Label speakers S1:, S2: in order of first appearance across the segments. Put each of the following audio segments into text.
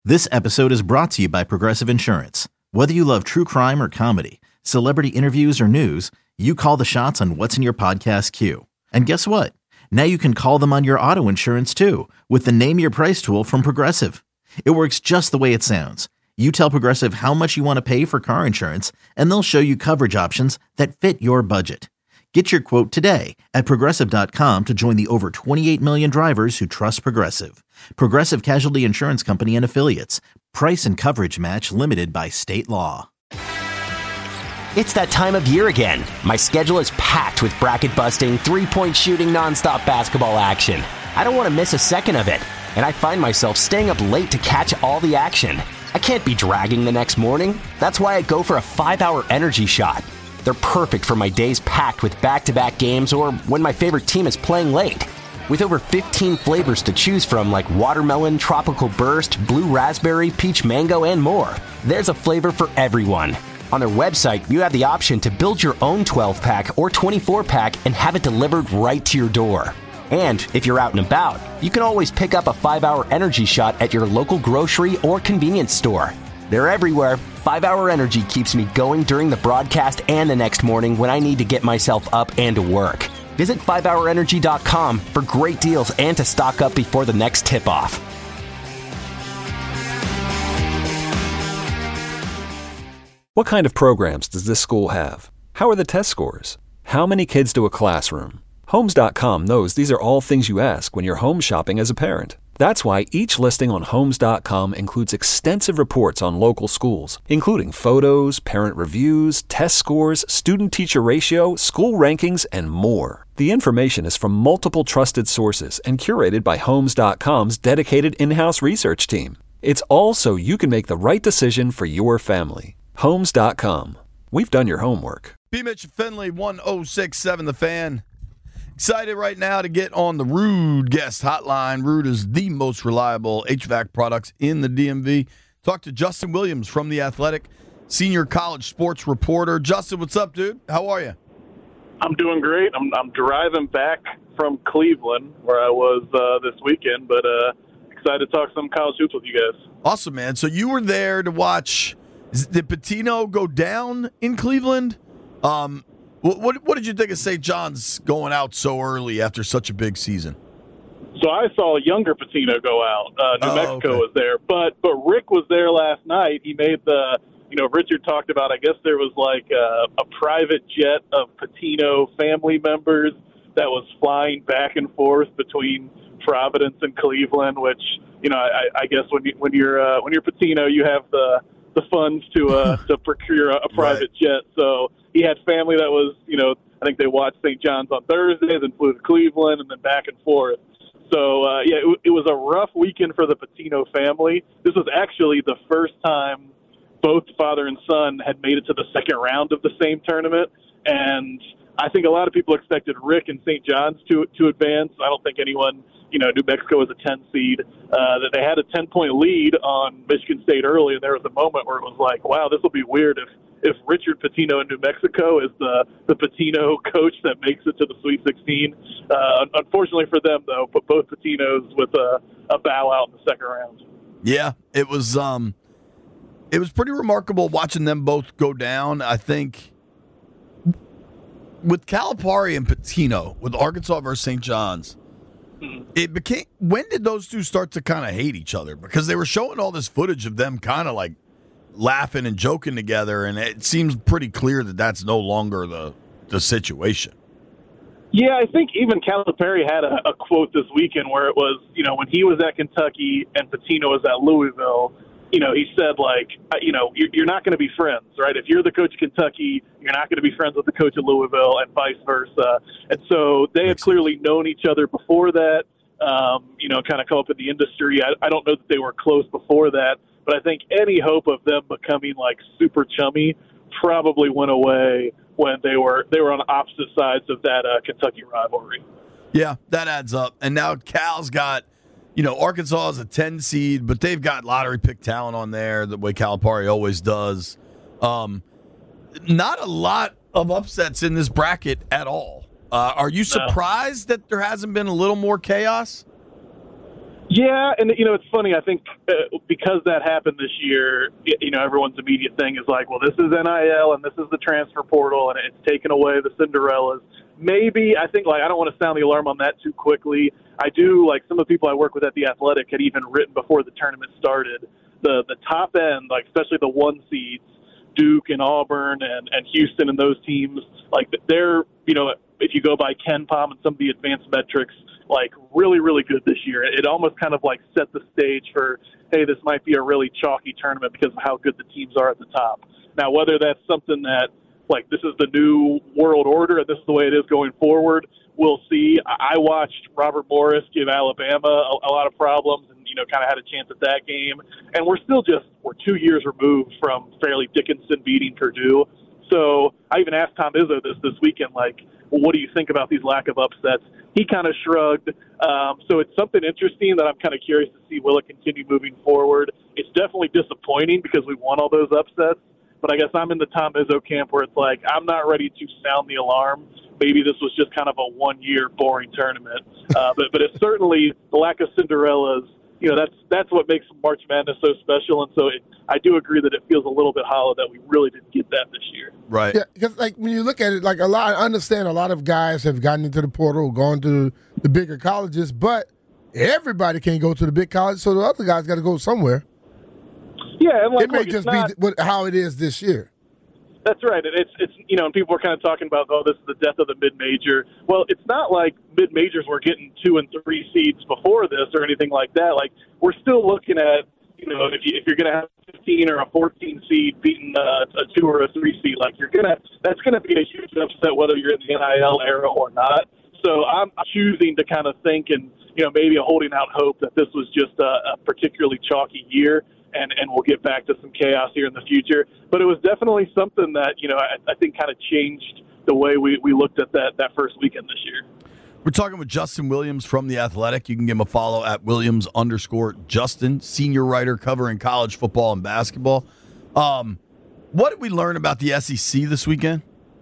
S1: This episode is brought to you by Progressive Insurance. Whether you love true crime or comedy, celebrity interviews or news, you call the shots on what's in your podcast queue. And guess what? Now you can call them on your auto insurance too with the Name Your Price tool from Progressive. It works just the way it sounds. You tell Progressive how much you want to pay for car insurance, and they'll show you coverage options that fit your budget. Get your quote today at Progressive.com to join the over 28 million drivers who trust Progressive. Progressive Casualty Insurance Company and Affiliates. Price and coverage match limited by state law.
S2: It's that time of year again. My schedule is packed with bracket-busting, three-point shooting, nonstop basketball action. I don't want to miss a second of it, and I find myself staying up late to catch all the action. I can't be dragging the next morning. That's why I go for a 5-hour energy shot. They're perfect for my days packed with back-to-back games or when my favorite team is playing late. With over 15 flavors to choose from like watermelon, tropical burst, blue raspberry, peach mango, and more, there's a flavor for everyone. On their website, you have the option to build your own 12-pack or 24-pack and have it delivered right to your door. And if you're out and about, you can always pick up a 5-hour energy shot at your local grocery or convenience store. They're everywhere. 5-hour energy keeps me going during the broadcast and the next morning when I need to get myself up and to work. Visit 5hourenergy.com for great deals and to stock up before the next tip-off.
S3: What kind of programs does this school have? How are the test scores? How many kids do a classroom? Homes.com knows these are all things you ask when you're home shopping as a parent. That's why each listing on Homes.com includes extensive reports on local schools, including photos, parent reviews, test scores, student-teacher ratio, school rankings, and more. The information is from multiple trusted sources and curated by Homes.com's dedicated in-house research team. It's all so you can make the right decision for your family. Homes.com. We've done your homework.
S4: B. Mitch Finley, 1067 The Fan. Excited right now to get on the Ruud guest hotline. Ruud is the most reliable HVAC products in the DMV. Talk to Justin Williams from The Athletic, senior college sports reporter. Justin, what's up, dude? How are you?
S5: I'm doing great. I'm driving back from Cleveland, where I was this weekend, but excited to talk some college hoops with you guys.
S4: Awesome, man. So you were there to watch. Did Pitino go down in Cleveland? What did you think of St. John's going out so early after such a big season?
S5: So I saw younger Pitino go out. New Mexico was there, but Rick was there last night. He made Richard talked about, I guess there was like a private jet of Pitino family members that was flying back and forth between Providence and Cleveland, which, I guess when you're Pitino, you have the funds to procure a private jet. So he had family that was, I think they watched St. John's on Thursday, then flew to Cleveland, and then back and forth. So, it was a rough weekend for the Pitino family. This was actually the first time both father and son had made it to the second round of the same tournament. And I think a lot of people expected Rick and St. John's to advance. I don't think anyone, New Mexico was a 10 seed, that they had a 10-point lead on Michigan State early, and there was a moment where it was like, wow, this will be weird if Richard Pitino in New Mexico is the Pitino coach that makes it to the Sweet 16. Unfortunately for them, though, but both Patinos with a bow out in the second round.
S4: Yeah, it was pretty remarkable watching them both go down. I think with Calipari and Pitino, with Arkansas versus St. John's, it became, when did those two start to kind of hate each other? Because they were showing all this footage of them kind of like laughing and joking together, and it seems pretty clear that that's no longer the situation.
S5: Yeah, I think even Calipari had a quote this weekend where it was, when he was at Kentucky and Pitino was at Louisville, he said, like, you're not going to be friends, right? If you're the coach of Kentucky, you're not going to be friends with the coach of Louisville and vice versa. And so they had clearly known each other before that, kind of come up in the industry. I don't know that they were close before that, but I think any hope of them becoming, like, super chummy probably went away when they were on opposite sides of that Kentucky rivalry.
S4: Yeah, that adds up. And now Cal's got, Arkansas is a 10 seed, but they've got lottery pick talent on there the way Calipari always does. Not a lot of upsets in this bracket at all. Are you surprised that there hasn't been a little more chaos?
S5: Yeah, and it's funny. I think because that happened this year, everyone's immediate thing is like, well, this is NIL and this is the transfer portal, and it's taken away the Cinderellas. Maybe I think I don't want to sound the alarm on that too quickly. I do some of the people I work with at the Athletic had even written before the tournament started. The top end, especially the 1 seeds, Duke and Auburn and Houston and those teams, they're if you go by KenPom and some of the advanced metrics, really, really good this year. It almost kind of set the stage for, hey, this might be a really chalky tournament because of how good the teams are at the top. Now, whether that's something that, this is the new world order and this is the way it is going forward, we'll see. I watched Robert Morris give Alabama a lot of problems and, kind of had a chance at that game. And we're 2 years removed from Fairleigh Dickinson beating Purdue. So I even asked Tom Izzo this weekend, well, what do you think about these lack of upsets? He kind of shrugged. So it's something interesting that I'm kind of curious to see. Will it continue moving forward? It's definitely disappointing because we won all those upsets. But I guess I'm in the Tom Izzo camp where it's I'm not ready to sound the alarm. Maybe this was just kind of a 1-year boring tournament. But it's certainly the lack of Cinderellas. That's what makes March Madness so special. And so I do agree that it feels a little bit hollow that we really didn't get that this year.
S4: Right.
S6: Yeah, because when you look at it, I understand a lot of guys have gotten into the portal, gone to the bigger colleges, but everybody can't go to the big college, so the other guys got to go somewhere.
S5: Yeah, and
S6: it may just be how it is this year.
S5: That's right. It's and people are kind of talking about, this is the death of the mid-major. Well, it's not like mid-majors were getting 2 and 3 seeds before this or anything like that. We're still looking at, if you're going to have 15 or a 14 seed beating a 2 or a 3 seed, that's going to be a huge upset whether you're in the NIL era or not. So I'm choosing to kind of think and, maybe holding out hope that this was just a particularly chalky year. And we'll get back to some chaos here in the future. But it was definitely something that, I think kind of changed the way we looked at that first weekend this year.
S4: We're talking with Justin Williams from The Athletic. You can give him a follow at Williams_Justin, senior writer covering college football and basketball. What did we learn about the SEC this weekend?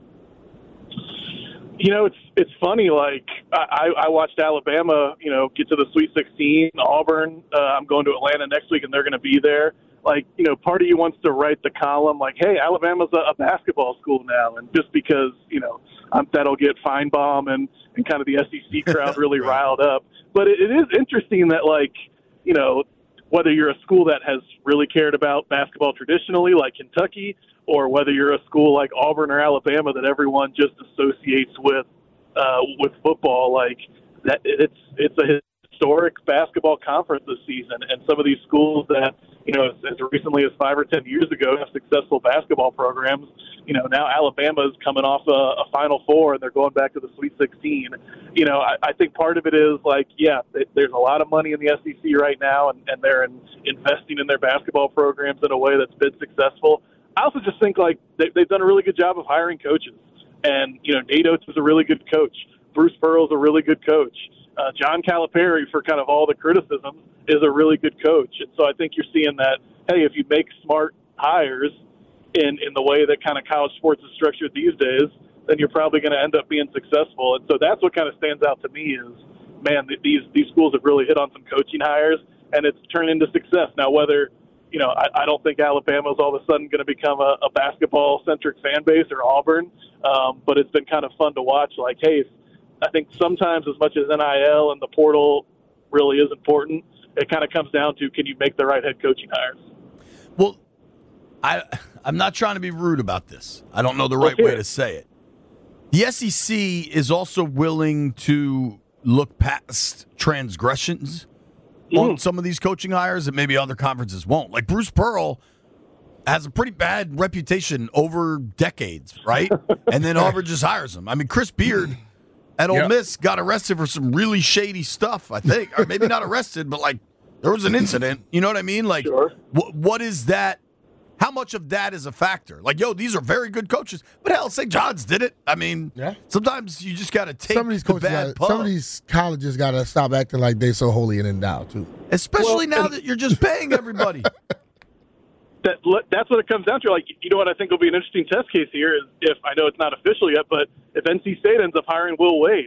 S5: It's funny. I watched Alabama, get to the Sweet 16. Auburn, I'm going to Atlanta next week, and they're going to be there. Part of you wants to write the column hey, Alabama's a basketball school now, and just because that'll get Feinbaum and kind of the SEC crowd really riled up. But it is interesting that whether you're a school that has really cared about basketball traditionally, like Kentucky, or whether you're a school like Auburn or Alabama that everyone just associates with football, that it's a historic basketball conference this season. And some of these schools that, as recently as 5 or 10 years ago have successful basketball programs, now Alabama's coming off a Final Four and they're going back to the Sweet 16. I think part of it is there's a lot of money in the SEC right now, and they're investing in their basketball programs in a way that's been successful. I also just think they've done a really good job of hiring coaches. And, Nate Oates is a really good coach. Bruce Pearl's a really good coach. John Calipari, for kind of all the criticisms, is a really good coach. And so I think you're seeing that, hey, if you make smart hires in the way that kind of college sports is structured these days, then you're probably going to end up being successful. And so that's what kind of stands out to me is, man, these schools have really hit on some coaching hires, and it's turned into success. Now, whether I don't think Alabama is all of a sudden going to become a basketball-centric fan base or Auburn, but it's been kind of fun to watch. Hey, I think sometimes as much as NIL and the portal really is important, it kind of comes down to, can you make the right head coaching hires?
S4: Well, I'm not trying to be rude about this. I don't know the right way to say it. The SEC is also willing to look past transgressions on some of these coaching hires that maybe other conferences won't. Bruce Pearl has a pretty bad reputation over decades, right? And then Auburn just hires him. I mean, Chris Beard at Ole Miss got arrested for some really shady stuff, I think. Or maybe not arrested, but, there was an incident. You know what I mean?
S5: Sure.
S4: What is that? How much of that is a factor? These are very good coaches. But hell, St. John's did it. I mean, sometimes you just got to take
S6: some of these coaches
S4: the bad pub.
S6: Some of these colleges got to stop acting like they so holy and endowed, too.
S4: Especially now that you're just paying everybody.
S5: That's what it comes down to. What I think will be an interesting test case here is if, I know it's not official yet, but if NC State ends up hiring Will Wade,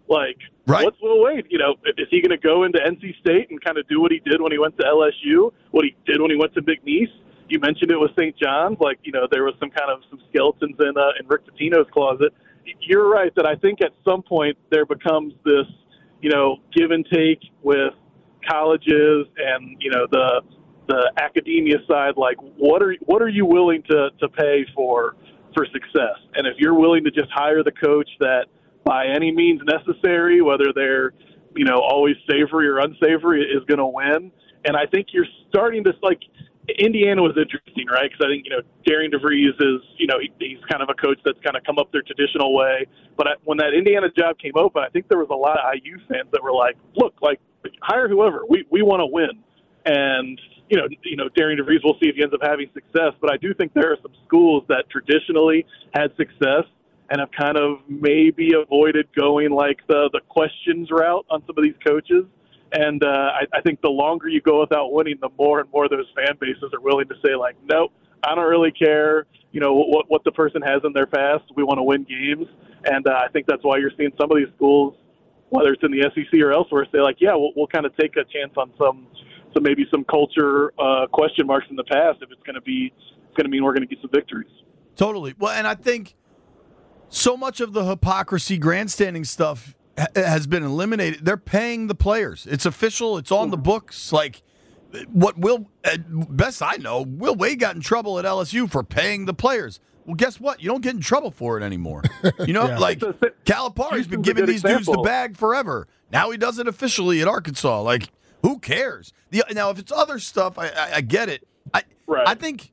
S5: Like,
S4: Right.
S5: what's Will Wade? Is he going to go into NC State and kind of do what he did when he went to LSU, what he did when he went to McNeese? You mentioned it with St. John's. Like, there was some skeletons in Rick Pitino's closet. You're right that I think at some point there becomes this, give and take with colleges and, the academia side. Like, what are you willing to pay for success? And if you're willing to just hire the coach that by any means necessary, whether they're, always savory or unsavory, is going to win. And I think you're starting to, like, Indiana was interesting, right? Because I think, Darian DeVries is, he's kind of a coach that's kind of come up their traditional way. But when that Indiana job came open, I think there was a lot of IU fans that were like, look, like, hire whoever. We want to win. And, Darian DeVries, we'll see if he ends up having success. But I do think there are some schools that traditionally had success and have kind of maybe avoided going like the questions route on some of these coaches. And I think the longer you go without winning, the more and more those fan bases are willing to say, like, nope, I don't really care, what the person has in their past. We want to win games. And I think that's why you're seeing some of these schools, whether it's in the SEC or elsewhere, say, like, yeah, we'll kind of take a chance on some culture question marks in the past if it's going to mean we're going to get some victories.
S4: Totally. Well, and I think so much of the hypocrisy grandstanding stuff has been eliminated. They're paying the players. It's official. It's on the books. Like, best I know, Will Wade got in trouble at LSU for paying the players. Well, guess what? You don't get in trouble for it anymore. Like, Calipari's been giving these dudes the bag forever. Now he does it officially at Arkansas. Like, who cares? Now, if it's other stuff, I get it. I think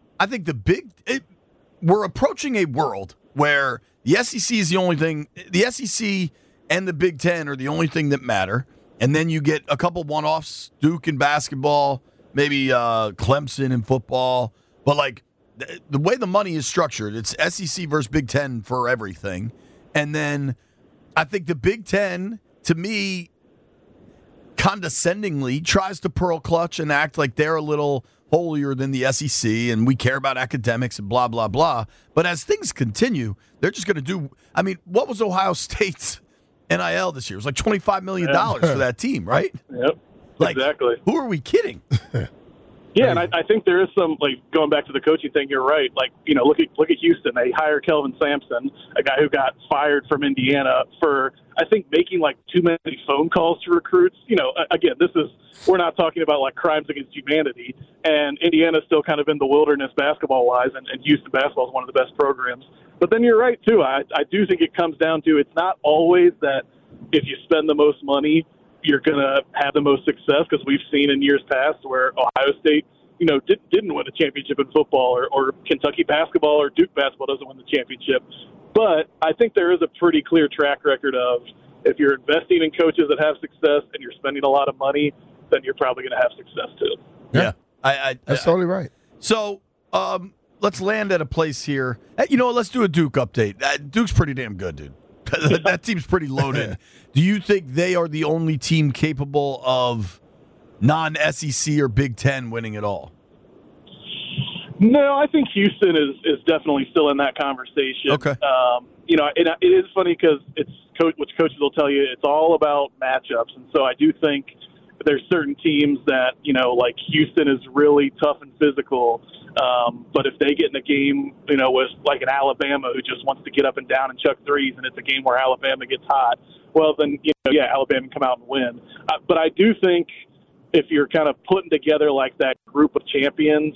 S4: we're approaching a world where the SEC is the only thing. The SEC and the Big Ten are the only thing that matter. And then you get a couple one-offs, Duke in basketball, maybe Clemson in football. But, like, the way the money is structured, it's SEC versus Big Ten for everything. And then I think the Big Ten, to me, condescendingly tries to pearl clutch and act like they're a little holier than the SEC and we care about academics and blah, blah, blah. But as things continue, they're just going to do – I mean, what was Ohio State's NIL this year? It was like $25 million for that team, right?
S5: Yep,
S4: like,
S5: exactly.
S4: Who are we kidding?
S5: Yeah, and I think there is some, like, going back to the coaching thing, you're right. Like, look at Houston. They hired Kelvin Sampson, a guy who got fired from Indiana for, I think, making, like, too many phone calls to recruits. Again, we're not talking about, like, crimes against humanity. And Indiana's still kind of in the wilderness basketball-wise, and Houston basketball is one of the best programs. But then you're right, too. I do think it comes down to it's not always that if you spend the most money, you're going to have the most success, because we've seen in years past where Ohio State, didn't win a championship in football, or Kentucky basketball or Duke basketball doesn't win the championship. But I think there is a pretty clear track record of if you're investing in coaches that have success and you're spending a lot of money, then you're probably going to have success too.
S4: Yeah.
S6: That's totally right.
S4: So let's land at a place here. Let's do a Duke update. Duke's pretty damn good, dude. That team's pretty loaded. Do you think they are the only team capable of non-SEC or Big Ten winning it all?
S5: No, I think Houston is definitely still in that conversation.
S4: Okay.
S5: It is funny because which coaches will tell you it's all about matchups, and so I do think there's certain teams that like Houston is really tough and physical. But if they get in a game, with like an Alabama who just wants to get up and down and chuck threes, and it's a game where Alabama gets hot, well, then, Alabama can come out and win. But I do think if you're kind of putting together like that group of champions,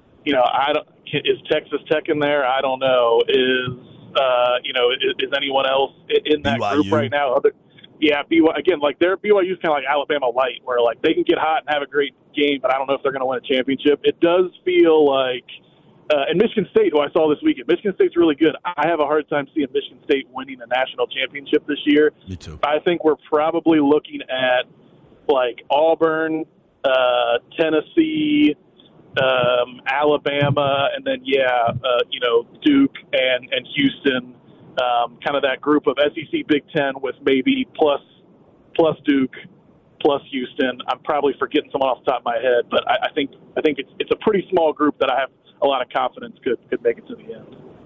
S5: is Texas Tech in there? I don't know. Is anyone else in that
S4: BYU
S5: group right now? BYU, again, like BYU's kind of like Alabama light, where like they can get hot and have a great game, but I don't know if they're going to win a championship. It does feel like, and Michigan State, who I saw this weekend, Michigan State's really good. I have a hard time seeing Michigan State winning a national championship this year.
S4: Me too.
S5: I think we're probably looking at like Auburn, Tennessee, Alabama, and then Duke and Houston. Kind of that group of SEC Big Ten with maybe plus Duke, plus Houston. I'm probably forgetting someone off the top of my head, but I think it's a pretty small group that I have a lot of confidence could make it to the end.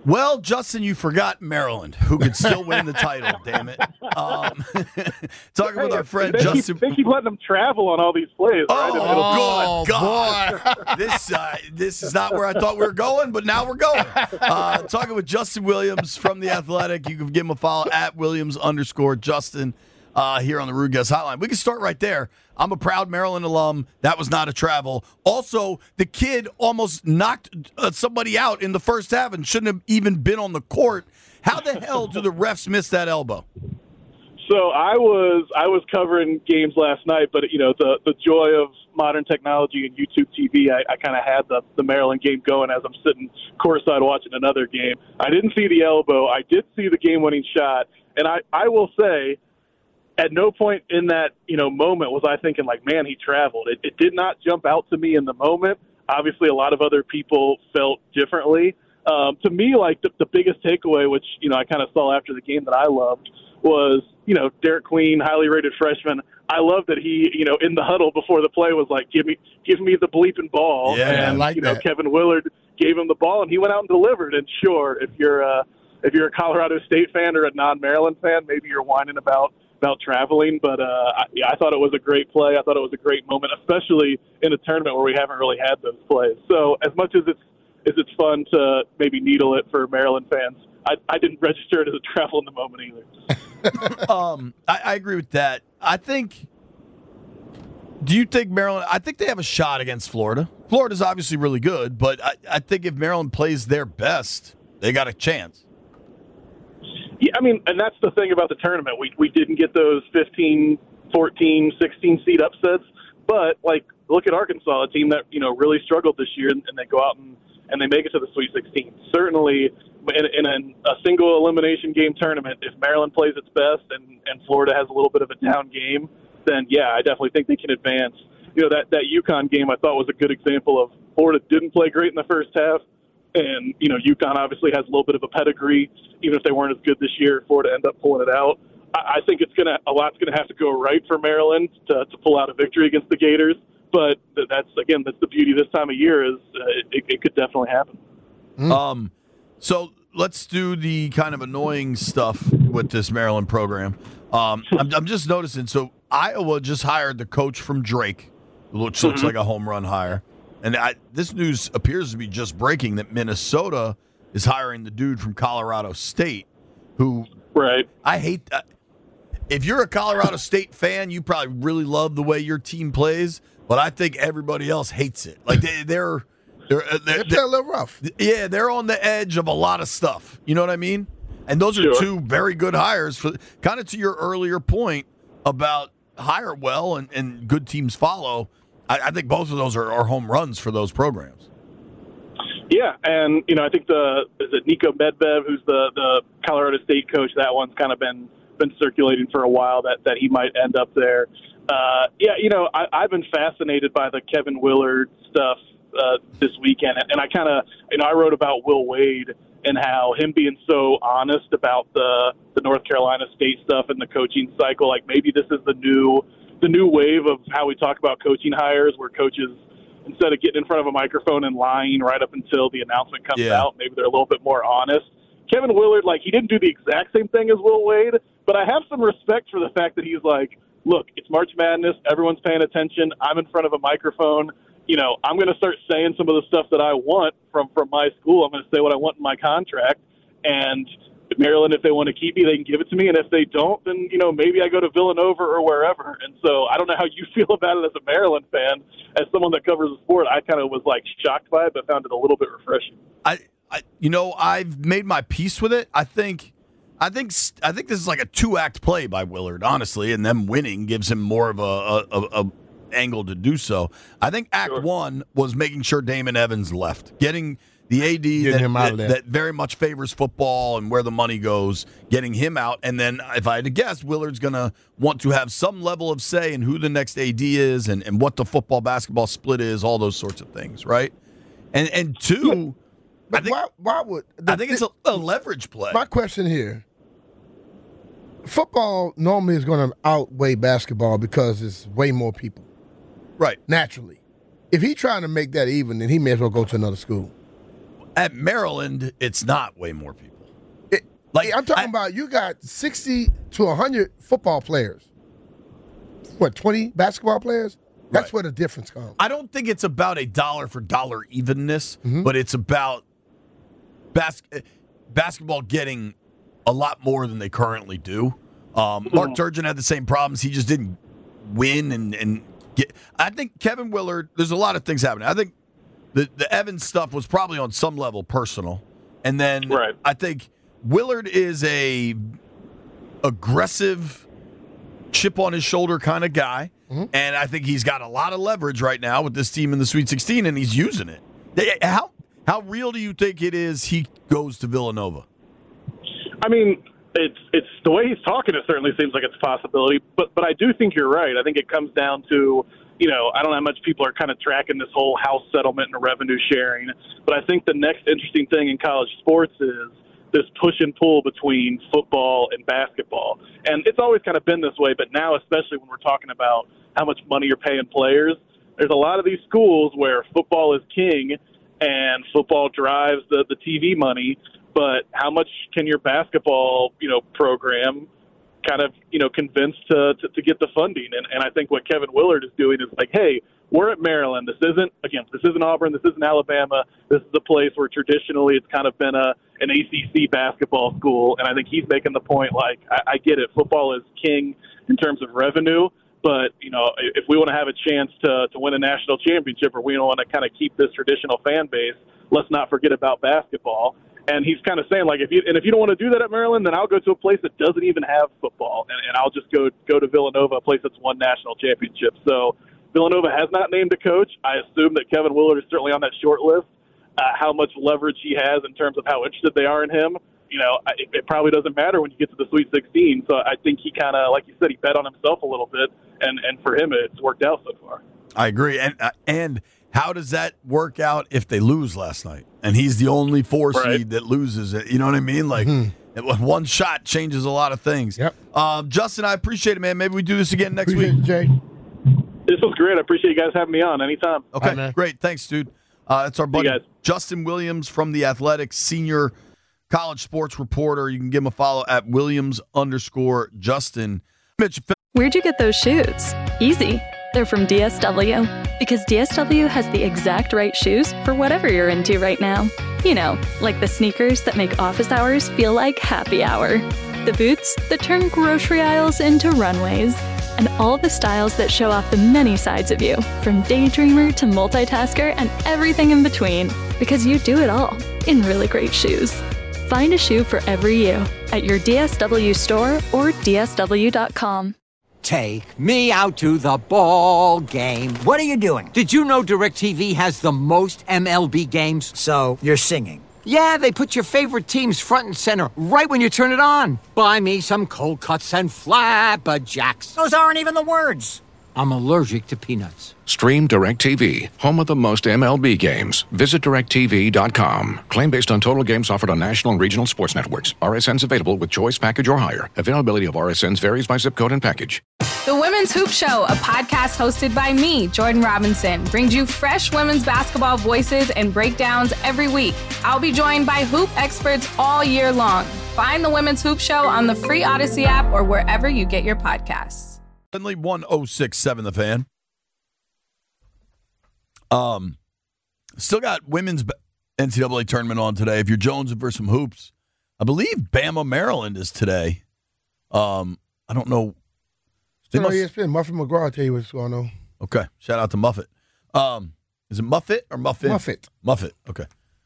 S4: Well, Justin, you forgot Maryland, who could still win the title. Damn it! Talking with our friend Justin.
S5: They keep letting them travel on all these plays. Right?
S4: Oh, good God! This is not where I thought we were going, but now we're going. Talking with Justin Williams from The Athletic. You can give him a follow at Williams_Justin here on the Rude Guest Hotline. We can start right there. I'm a proud Maryland alum. That was not a travel. Also, the kid almost knocked somebody out in the first half and shouldn't have even been on the court. How the hell do the refs miss that elbow?
S5: So I was covering games last night, but the joy of modern technology and YouTube TV, I kind of had the Maryland game going as I'm sitting courtside watching another game. I didn't see the elbow. I did see the game-winning shot, and I will say, at no point in that moment was I thinking like, man, he traveled. It did not jump out to me in the moment. Obviously, a lot of other people felt differently. To me, like the biggest takeaway, which I kind of saw after the game that I loved, was Derek Queen, highly rated freshman. I love that he in the huddle before the play was like, give me the bleeping ball.
S4: Yeah,
S5: and
S6: I like that.
S5: Kevin Willard gave him the ball, and he went out and delivered. And sure, if you're a Colorado State fan or a non-Maryland fan, maybe you're whining about traveling, but I thought it was a great play. I thought it was a great moment, especially in a tournament where we haven't really had those plays. So as much as it's fun to maybe needle it for Maryland fans, I didn't register it as a travel in the moment either.
S4: I agree with that. Do you think Maryland – I think they have a shot against Florida. Florida's obviously really good, but I think if Maryland plays their best, they got a chance.
S5: Yeah, I mean, and that's the thing about the tournament. We didn't get those 15, 14, 16 seed upsets, but look at Arkansas, a team that really struggled this year, and they go out and they make it to the Sweet 16. Certainly, in a single elimination game tournament, if Maryland plays its best and Florida has a little bit of a down game, then yeah, I definitely think they can advance. That UConn game I thought was a good example of Florida didn't play great in the first half. And, UConn obviously has a little bit of a pedigree. Even if they weren't as good this year, Florida ended up pulling it out. I think a lot's going to have to go right for Maryland to pull out a victory against the Gators. But that's the beauty this time of year is it could definitely happen.
S4: So let's do the kind of annoying stuff with this Maryland program. I'm just noticing. So Iowa just hired the coach from Drake, which looks like a home run hire. And this news appears to be just breaking that Minnesota is hiring the dude from Colorado State, who I hate. If you're a Colorado State fan, you probably really love the way your team plays, but I think everybody else hates it. Like they're
S6: a little rough.
S4: Yeah, they're on the edge of a lot of stuff. You know what I mean? And those are two very good hires for kind of to your earlier point about hire well and good teams follow. I think both of those are home runs for those programs.
S5: Yeah, and I think is it Nico Medvedev, who's the Colorado State coach? That one's kind of been circulating for a while that he might end up there. I've been fascinated by the Kevin Willard stuff this weekend, and I kind of I wrote about Will Wade and how him being so honest about the North Carolina State stuff and the coaching cycle. Like maybe this is the new wave of how we talk about coaching hires, where coaches, instead of getting in front of a microphone and lying right up until the announcement comes out, maybe they're a little bit more honest. Kevin Willard, he didn't do the exact same thing as Will Wade, but I have some respect for the fact that he's like, look, it's March Madness. Everyone's paying attention. I'm in front of a microphone. I'm going to start saying some of the stuff that I want from my school. I'm going to say what I want in my contract. And Maryland, if they want to keep me, they can give it to me. And if they don't, then, maybe I go to Villanova or wherever. And so I don't know how you feel about it as a Maryland fan. As someone that covers the sport, I kind of was shocked by it, but found it a little bit refreshing.
S4: I've made my peace with it. I think this is like a 2-act play by Willard, honestly, and them winning gives him more of a angle to do so. I think Act 1 was making sure Damon Evans left, getting the AD that very much favors football and where the money goes, getting him out. And then if I had to guess, Willard's going to want to have some level of say in who the next AD is and what the football-basketball split is, all those sorts of things, right? And two,
S6: but why would
S4: I think it's a leverage play.
S6: My question here, football normally is going to outweigh basketball because it's way more people.
S4: Right.
S6: Naturally. If he's trying to make that even, then he may as well go to another school.
S4: At Maryland, it's not way more people.
S6: I'm talking about you got 60 to 100 football players. What, 20 basketball players? That's
S4: Right.
S6: where the difference comes.
S4: I don't think it's about a dollar for dollar evenness, but it's about basketball getting a lot more than they currently do. Mark Turgeon had the same problems. He just didn't win and get. I think Kevin Willard, there's a lot of things happening. I think the Evans stuff was probably on some level personal. And then I think Willard is a aggressive, chip on his shoulder kind of guy. And I think he's got a lot of leverage right now with this team in the Sweet 16, and he's using it. How real do you think it is he goes to Villanova?
S5: I mean, it's the way he's talking. It certainly seems like it's a possibility. But I do think you're right. I think it comes down to, I don't know how much people are kind of tracking this whole house settlement and revenue sharing. But I think the next interesting thing in college sports is this push and pull between football and basketball. And it's always kind of been this way, but now especially when we're talking about how much money you're paying players, there's a lot of these schools where football is king and football drives the TV money, but how much can your basketball, program kind of, convince to get the funding? And I think what Kevin Willard is doing is like, hey, we're at Maryland. This isn't Auburn. This isn't Alabama. This is a place where traditionally it's kind of been an ACC basketball school. And I think he's making the point, like, I get it. Football is king in terms of revenue. But, if we want to have a chance to win a national championship, or we want to kind of keep this traditional fan base, let's not forget about basketball. And he's kind of saying, like, if you don't want to do that at Maryland, then I'll go to a place that doesn't even have football, and I'll just go to Villanova, a place that's won national championships. So Villanova has not named a coach. I assume that Kevin Willard is certainly on that short list. How much leverage he has in terms of how interested they are in him, it probably doesn't matter when you get to the Sweet 16. So I think he kind of, like you said, he bet on himself a little bit, and for him it's worked out so far.
S4: I agree. And how does that work out if they lose last night? And he's the only 4 seed that loses it. You know what I mean? Like, one shot changes a lot of things.
S6: Yep.
S4: Justin, I appreciate it, man. Maybe we do this again next week.
S6: Jay.
S5: This was great. I appreciate you guys having me on anytime.
S4: Okay,
S6: Bye,
S4: great. Thanks, dude. That's our buddy Justin Williams from The Athletic, senior college sports reporter. You can give him a follow at Williams_Justin. Mitch,
S7: Where'd you get those shoes? Easy. They're from DSW. Because DSW has the exact right shoes for whatever you're into right now. Like the sneakers that make office hours feel like happy hour. The boots that turn grocery aisles into runways. And all the styles that show off the many sides of you, from daydreamer to multitasker and everything in between. Because you do it all in really great shoes. Find a shoe for every you at your DSW store or DSW.com.
S8: Take me out to the ball game.
S9: What are you doing?
S8: Did you know DirecTV has the most MLB games?
S9: So, you're singing.
S8: Yeah, they put your favorite teams front and center right when you turn it on. Buy me some cold cuts and flapjacks.
S9: Those aren't even the words.
S8: I'm allergic to peanuts.
S10: Stream DirecTV, home of the most MLB games. Visit DirecTV.com. Claim based on total games offered on national and regional sports networks. RSNs available with choice package or higher. Availability of RSNs varies by zip code and package.
S11: The Women's Hoop Show, a podcast hosted by me, Jordan Robinson, brings you fresh women's basketball voices and breakdowns every week. I'll be joined by hoop experts all year long. Find the Women's Hoop Show on the free Odyssey app or wherever you get your podcasts.
S4: 1067 The Fan. Still got women's NCAA tournament on today. If you're jonesing for some hoops, I believe Bama, Maryland is today. I don't know.
S6: ESPN. Muffet McGraw will tell you what's going on.
S4: Okay. Shout out to Muffet. Is it Muffet or Muffin?
S6: Muffet.
S4: Muffet. Okay.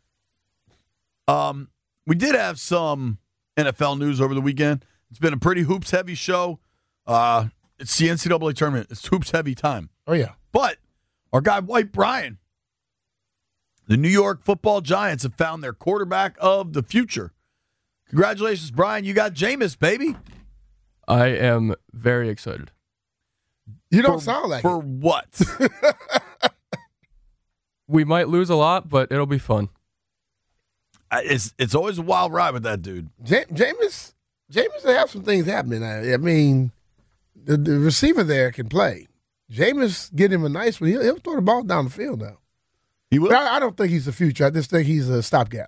S4: We did have some NFL news over the weekend. It's been a pretty hoops-heavy show. It's the NCAA tournament. It's hoops-heavy time.
S6: Oh, yeah.
S4: But our guy, White Brian, the New York Football Giants have found their quarterback of the future. Congratulations, Brian. You got Jameis, baby.
S12: I am very excited.
S6: You don't sound like
S4: for
S6: it.
S4: What?
S12: We might lose a lot, but it'll be fun.
S4: It's always a wild ride with that dude.
S6: Jameis will have some things happening. I mean, the receiver there can play. Jameis get him a nice one. He'll throw the ball down the field now.
S4: He will?
S6: But I don't think he's the future. I just think he's a stopgap.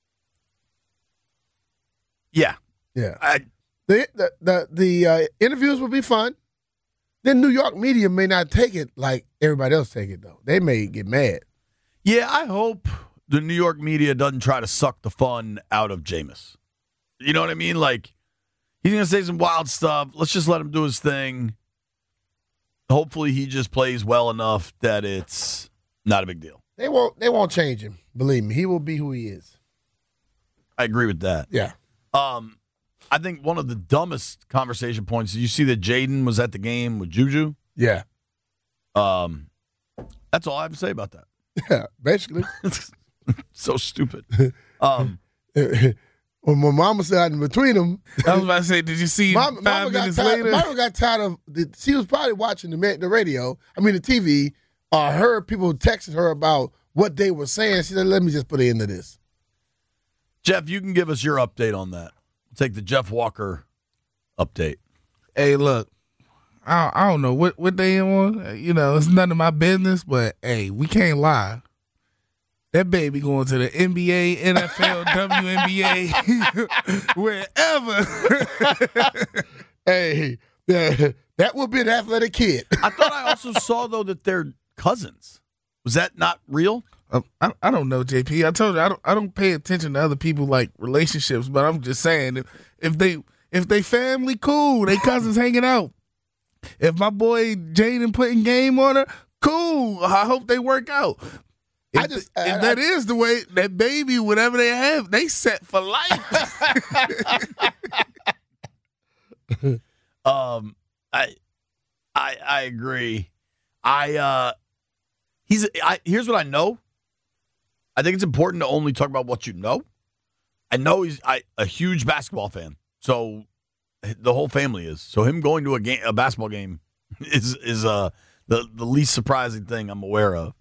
S4: Yeah.
S6: Yeah. The interviews will be fun. Then New York media may not take it like everybody else take it, though. They may get mad.
S4: Yeah, I hope the New York media doesn't try to suck the fun out of Jameis. You know what I mean? Like, he's going to say some wild stuff. Let's just let him do his thing. Hopefully he just plays well enough that it's not a big deal.
S6: They won't change him. Believe me, he will be who he is.
S4: I agree with that.
S6: Yeah.
S4: I think one of the dumbest conversation points, you see that Jaden was at the game with Juju?
S6: Yeah.
S4: That's all I have to say about that.
S6: Yeah, basically.
S4: So stupid.
S6: When my mama said in between them,
S13: I was about to say, did you see
S6: Mama
S13: 5 minutes later?
S6: Mama got tired of. She was probably watching the radio. I mean, the TV. Heard people texting her about what they were saying. She said, "Let me just put it into this."
S4: Jeff, you can give us your update on that. Take the Jeff Walker update.
S13: Hey, look, I don't know what they on. You know, it's none of my business. But hey, we can't lie. That baby going to the NBA, NFL, WNBA, wherever.
S6: Hey, that would be an athletic kid.
S4: I thought I also saw, though, that they're cousins. Was that not real?
S13: I don't know, JP. I told you I don't pay attention to other people like relationships, but I'm just saying if they family, cool, they cousins hanging out. If my boy Jaden putting game on her, cool. I hope they work out. If that is the way, that baby, whatever they have, they set for life.
S4: I agree. Here's what I know. I think it's important to only talk about what you know. I know he's a huge basketball fan, so the whole family is. So him going to a basketball game is the least surprising thing I'm aware of.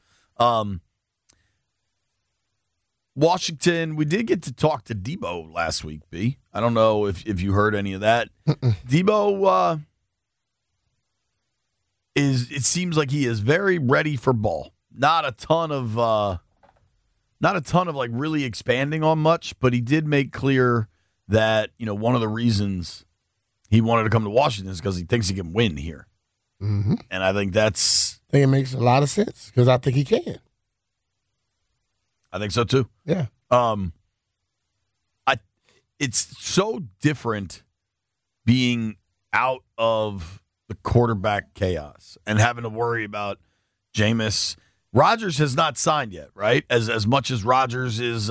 S4: Washington, we did get to talk to Debo last week, B. I don't know if you heard any of that. Debo it seems like he is very ready for ball. Not a ton of like really expanding on much, but he did make clear that, you know, one of the reasons he wanted to come to Washington is because he thinks he can win here.
S6: Mm-hmm.
S4: And I think
S6: it makes a lot of sense because I think he can.
S4: I think so too.
S6: Yeah.
S4: It's so different being out of the quarterback chaos and having to worry about Jameis. Rodgers has not signed yet, right? As much as Rodgers is,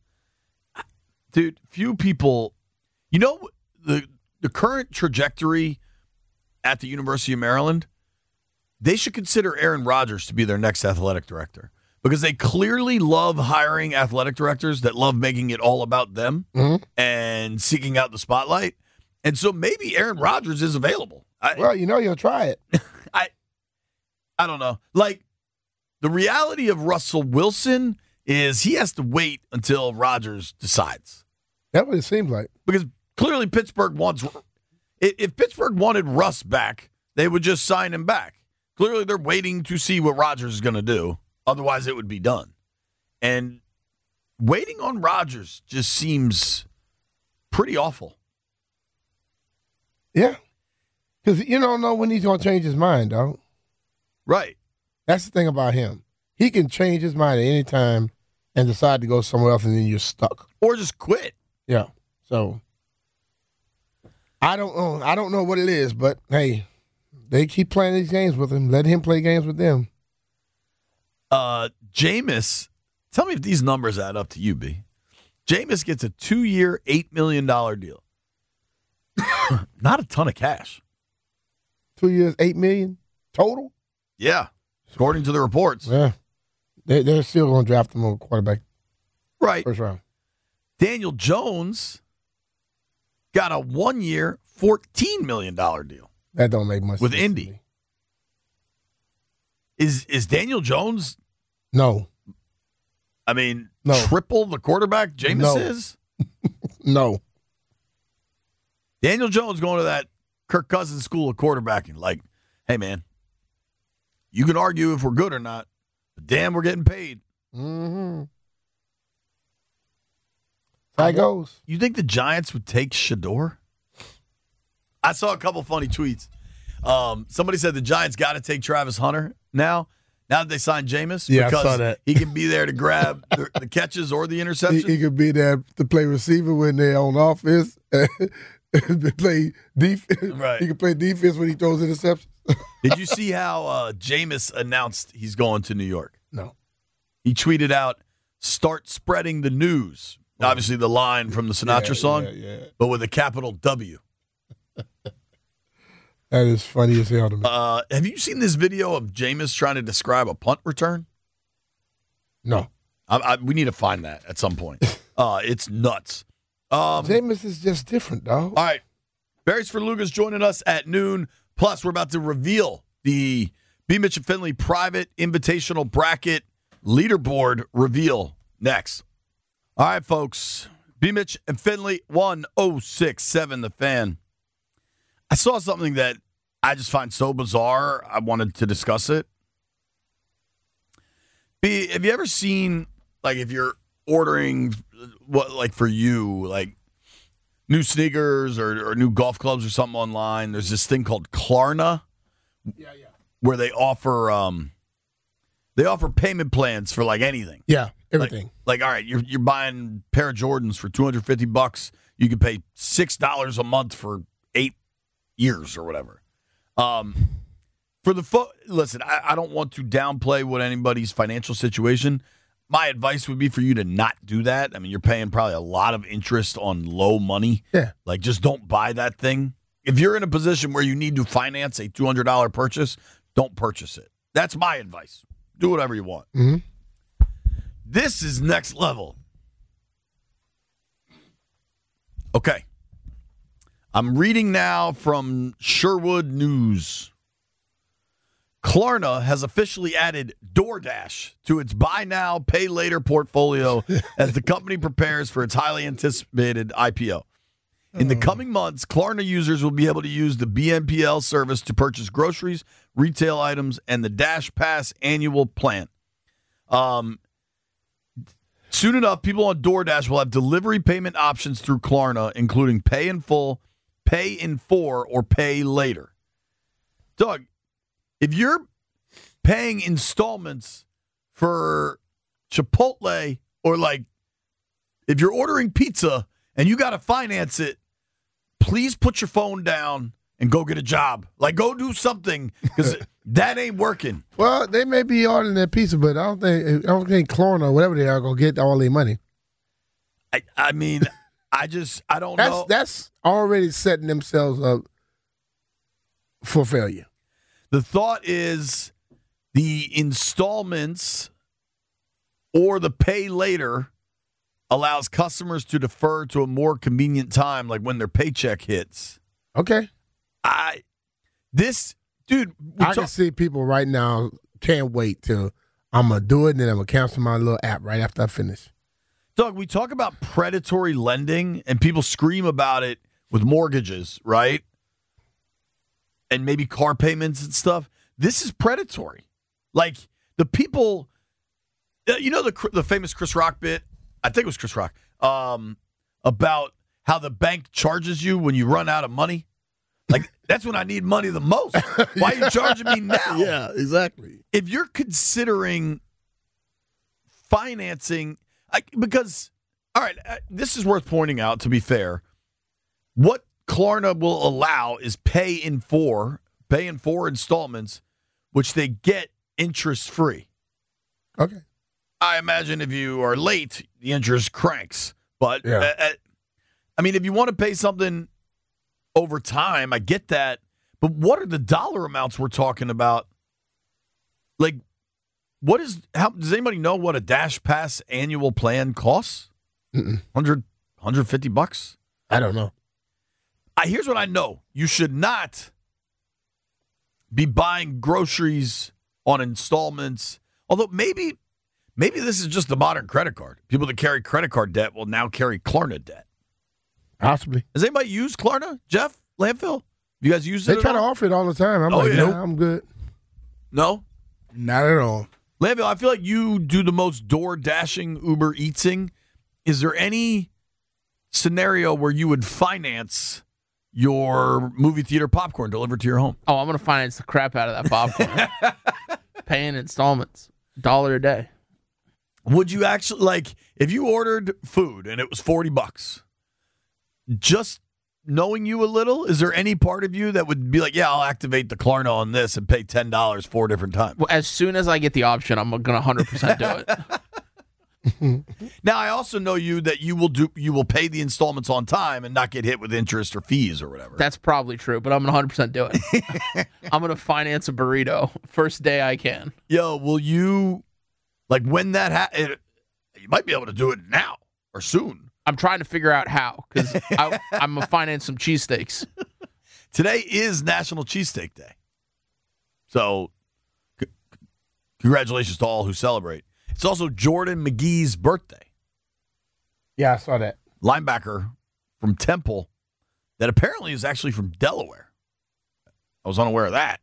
S4: dude. Few people, you know, the current trajectory at the University of Maryland. They should consider Aaron Rodgers to be their next athletic director. Because they clearly love hiring athletic directors that love making it all about them and seeking out the spotlight. And so maybe Aaron Rodgers is available.
S6: You'll try it.
S4: I don't know. Like, the reality of Russell Wilson is he has to wait until Rodgers decides.
S6: That's what it seems like.
S4: Because clearly Pittsburgh wants – if Pittsburgh wanted Russ back, they would just sign him back. Clearly they're waiting to see what Rodgers is going to do. Otherwise, it would be done. And waiting on Rodgers just seems pretty awful.
S6: Yeah. Because you don't know when he's going to change his mind, dog.
S4: Right.
S6: That's the thing about him. He can change his mind at any time and decide to go somewhere else, and then you're stuck.
S4: Or just quit.
S6: Yeah. So, I don't know what it is, but, hey, they keep playing these games with him. Let him play games with them.
S4: Jameis, tell me if these numbers add up to you, B. Jameis gets a 2-year, $8 million deal. Not a ton of cash.
S6: 2 years, $8 million total?
S4: Yeah, according to the reports.
S6: Yeah. They're still going to draft him on quarterback.
S4: Right.
S6: First round.
S4: Daniel Jones got a 1-year, $14 million deal.
S6: That don't make much
S4: with
S6: sense. With
S4: Indy. Is Daniel Jones?
S6: No.
S4: I mean,
S6: no.
S4: Triple the quarterback Jameis is?
S6: No.
S4: Daniel Jones going to that Kirk Cousins school of quarterbacking. Like, hey, man, you can argue if we're good or not, but damn, we're getting paid.
S6: Mm-hmm. How it goes.
S4: You think the Giants would take Shedeur? I saw a couple funny tweets. Somebody said the Giants got to take Travis Hunter now that they signed Jameis.
S6: Yeah,
S4: because
S6: I saw that.
S4: He can be there to grab the catches or the interceptions.
S6: He could be there to play receiver when they're on offense. To play defense.
S4: Right.
S6: He can play defense when he throws interceptions.
S4: Did you see how Jameis announced he's going to New York?
S6: No.
S4: He tweeted out, "Start spreading the news." Obviously, the line from the Sinatra song, but with a capital W.
S6: That is funny as hell to me.
S4: Have you seen this video of Jameis trying to describe a punt return?
S6: No.
S4: We need to find that at some point. It's nuts.
S6: Jameis is just different, dog.
S4: All right. Barry's for Lucas joining us at noon. Plus, we're about to reveal the B. Mitch and Finley private invitational bracket leaderboard reveal next. All right, folks. B. Mitch and Finley, 1067 The Fan. I saw something that I just find so bizarre, I wanted to discuss it. B, have you ever seen, like, if you're ordering, what, like, for you, like, new sneakers or new golf clubs or something online, there's this thing called Klarna, where they offer payment plans for, like, anything.
S6: Yeah, everything.
S4: Like all right, you're buying a pair of Jordans for $250. You can pay $6 a month for 8 years or whatever. For the listen, I don't want to downplay what anybody's financial situation. My advice would be for you to not do that. I mean, you're paying probably a lot of interest on low money.
S6: Yeah.
S4: Like, just don't buy that thing. If you're in a position where you need to finance a $200 purchase, don't purchase it. That's my advice. Do whatever you want.
S6: Mm-hmm.
S4: This is next level. Okay. I'm reading now from Sherwood News. Klarna has officially added DoorDash to its buy now, pay later portfolio as the company prepares for its highly anticipated IPO. In the coming months, Klarna users will be able to use the BNPL service to purchase groceries, retail items, and the Dash Pass annual plan. Soon enough, people on DoorDash will have delivery payment options through Klarna, including pay in full, pay in 4, or pay later. Doug, if you're paying installments for Chipotle, or like if you're ordering pizza and you got to finance it, please put your phone down and go get a job. Like, go do something, because that ain't working.
S6: Well, they may be ordering their pizza, but I don't think Klarna or whatever they are going to get all their money.
S4: I mean, I don't know.
S6: That's already setting themselves up for failure.
S4: The thought is the installments or the pay later allows customers to defer to a more convenient time, like when their paycheck hits.
S6: Okay.
S4: I
S6: can see people right now can't wait till I'm going to do it, and then I'm going to cancel my little app right after I finish.
S4: Doug, we talk about predatory lending, and people scream about it with mortgages, right? And maybe car payments and stuff. This is predatory. Like, the people, you know the famous Chris Rock bit? I think it was Chris Rock, about how the bank charges you when you run out of money. Like, that's when I need money the most. Why are you charging me now?
S6: Yeah, exactly.
S4: If you're considering financing, because, all right, this is worth pointing out, to be fair. What Klarna will allow is pay in 4 installments, which they get interest-free.
S6: Okay.
S4: I imagine if you are late, the interest cranks. But, I mean, if you want to pay something over time, I get that. But what are the dollar amounts we're talking about? Like, does anybody know what a Dash Pass annual plan costs? $150?
S6: I don't know.
S4: Here's what I know. You should not be buying groceries on installments. Although maybe this is just the modern credit card. People that carry credit card debt will now carry Klarna debt.
S6: Possibly.
S4: Has anybody used Klarna? Jeff? Landfill? You guys use it?
S6: They try to offer it all the time. I'm like,
S4: yeah.
S6: nah, I'm good.
S4: No?
S13: Not at all.
S4: Landville, I feel like you do the most door dashing, Uber Eatsing. Is there any scenario where you would finance your movie theater popcorn delivered to your home?
S14: Oh, I'm going to finance the crap out of that popcorn. Paying installments, $1 a day.
S4: Would you actually, like, if you ordered food and it was $40, just knowing you a little, is there any part of you that would be like, yeah, I'll activate the Klarna on this and pay $10 4 different times?
S14: Well, as soon as I get the option, I'm going to 100% do it.
S4: Now, I also know you that you will pay the installments on time and not get hit with interest or fees or whatever.
S14: That's probably true, but I'm going to 100% do it. I'm going to finance a burrito first day I can.
S4: Yo, will you, like, when that happens, you might be able to do it now or soon.
S14: I'm trying to figure out how, because I'm going to finance some cheesesteaks.
S4: Today is National Cheesesteak Day. So, congratulations to all who celebrate. It's also Jordan McGee's birthday.
S6: Yeah, I saw that.
S4: Linebacker from Temple that apparently is actually from Delaware. I was unaware of that.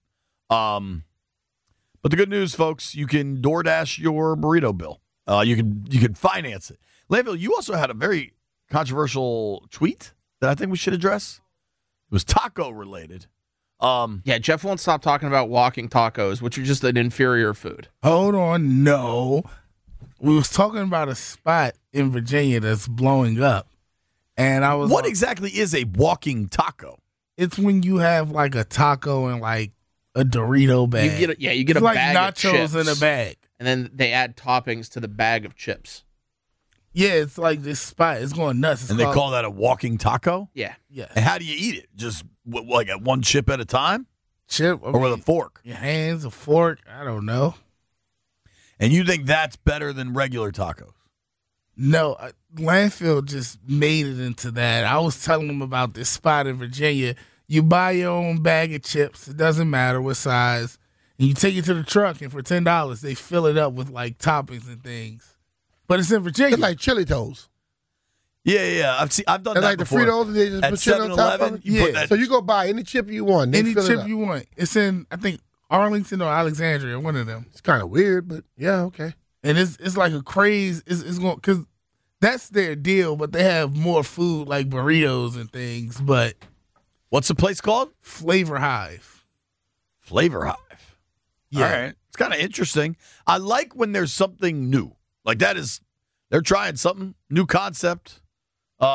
S4: But the good news, folks, you can DoorDash your burrito bill. You can finance it. Landville, you also had a very controversial tweet that I think we should address. It was taco related.
S14: Yeah, Jeff won't stop talking about walking tacos, which are just an inferior food.
S13: Hold on, no. We was talking about a spot in Virginia that's blowing up, and I was.
S4: What exactly is a walking taco?
S13: It's when you have like a taco and like a Dorito bag.
S14: You get
S13: it's
S14: a
S13: like
S14: bag
S13: nachos
S14: of chips
S13: in a bag,
S14: and then they add toppings to the bag of chips.
S13: Yeah, it's like this spot. It's going nuts. It's
S4: and they call that a walking taco?
S14: Yeah.
S13: Yeah.
S4: And how do you eat it? Just like at one chip at a time?
S13: Or
S4: with a fork?
S13: Your hands, a fork. I don't know.
S4: And you think that's better than regular tacos?
S13: No. Landfill just made it into that. I was telling them about this spot in Virginia. You buy your own bag of chips. It doesn't matter what size. And you take it to the truck, and for $10, they fill it up with like toppings and things. But it's in Virginia.
S6: It's like chili toes.
S4: Yeah. I've done that
S6: like
S4: before.
S6: the Fritos, they just
S4: at
S6: put chili on top of it.
S4: Yeah.
S6: So you go buy any chip you want.
S13: Any chip you want. It's in, I think, Arlington or Alexandria, one of them.
S6: It's kind of weird, but yeah, okay.
S13: And it's like a craze. It's going, because that's their deal, but they have more food like burritos and things. But
S4: what's the place called?
S13: Flavor Hive.
S4: Flavor Hive.
S13: Yeah.
S4: All right. It's kind of interesting. I like when there's something new. Like that is, they're trying something, new concept. They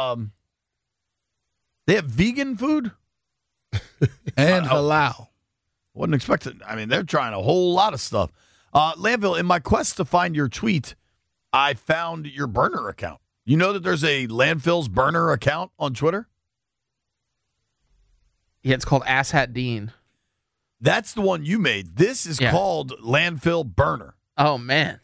S4: have vegan food
S13: and halal.
S4: Wasn't expecting. I mean, they're trying a whole lot of stuff. Landville, in my quest to find your tweet, I found your burner account. You know that there's a Landfill's burner account on Twitter?
S14: Yeah, it's called Asshat Dean.
S4: That's the one you made. This is called Landfill Burner.
S14: Oh, man.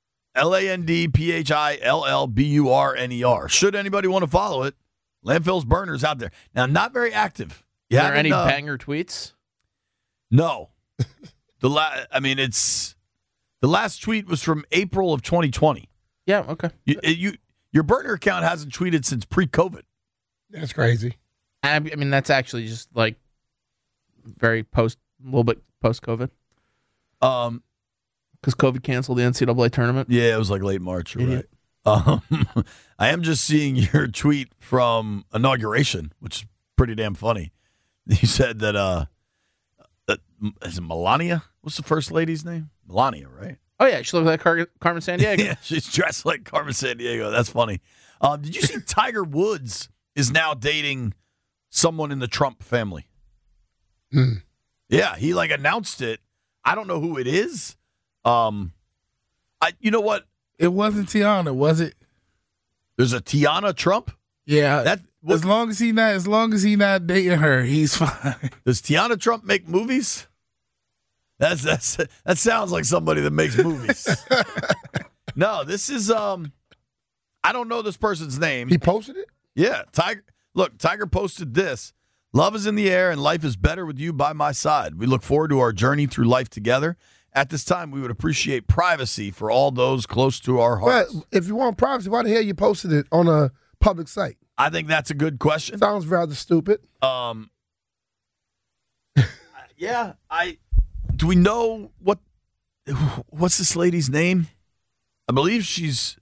S4: LandphillBurner. Should anybody want to follow it, Landfill's Burner's out there. Now, not very active.
S14: Are there any banger tweets?
S4: No. The last tweet was from April of 2020.
S14: Yeah, okay.
S4: Your burner account hasn't tweeted since pre-COVID.
S6: That's crazy.
S14: I mean, that's actually just like a little bit post-COVID. Because COVID canceled the NCAA tournament?
S4: Yeah, it was like late March. You're right. I am just seeing your tweet from inauguration, which is pretty damn funny. You said that, is it Melania? What's the first lady's name? Melania, right?
S14: Oh, yeah. She looks like Carmen Sandiego.
S4: Yeah, she's dressed like Carmen Sandiego. That's funny. Did you see Tiger Woods is now dating someone in the Trump family? Yeah, he announced it. I don't know who it is. You know what?
S13: It wasn't Tiana, was it?
S4: There's a Tiana Trump?
S13: Yeah. As long as he not dating her, he's fine.
S4: Does Tiana Trump make movies? That sounds like somebody that makes movies. No, this is I don't know this person's name.
S6: He posted it?
S4: Yeah. Tiger posted this. Love is in the air and life is better with you by my side. We look forward to our journey through life together. At this time, we would appreciate privacy for all those close to our hearts.
S6: Well, if you want privacy, why the hell you posted it on a public site?
S4: I think that's a good question.
S6: Sounds rather stupid.
S4: Yeah. Do we know what what's this lady's name? I believe she's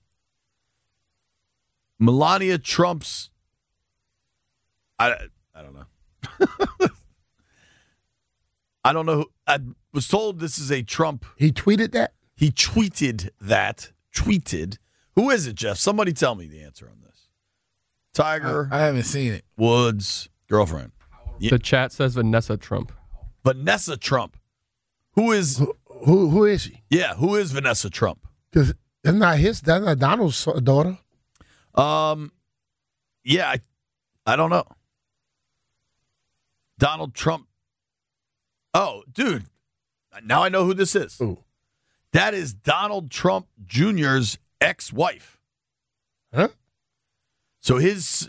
S4: Melania Trump's. I don't know. I don't know. I was told this is a Trump.
S6: He tweeted that?
S4: He tweeted that. Tweeted. Who is it, Jeff? Somebody tell me the answer on this. Tiger.
S13: I haven't seen it.
S4: Woods' girlfriend.
S12: The chat says Vanessa Trump.
S4: Vanessa Trump. Who is?
S6: Who is she?
S4: Yeah, who is Vanessa Trump?
S6: Because that's not Donald's daughter.
S4: Yeah, I don't know. Donald Trump. Oh, dude. Now I know who this is.
S6: Ooh.
S4: That is Donald Trump Jr.'s ex-wife.
S6: Huh?
S4: So his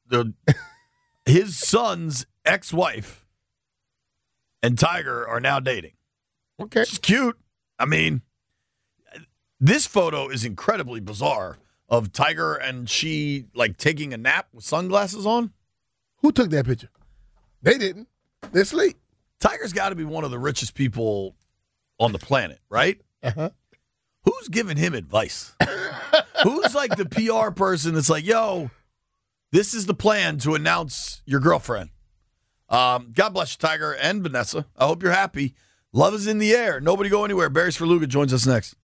S4: son's ex-wife and Tiger are now dating.
S6: Okay.
S4: It's cute. I mean, this photo is incredibly bizarre of Tiger and she like taking a nap with sunglasses on.
S6: Who took that picture? They didn't. They're asleep.
S4: Tiger's got to be one of the richest people on the planet, right?
S6: Uh-huh.
S4: Who's giving him advice? Who's like the PR person that's like, yo, this is the plan to announce your girlfriend. God bless you, Tiger and Vanessa. I hope you're happy. Love is in the air. Nobody go anywhere. Barry's for Luga joins us next.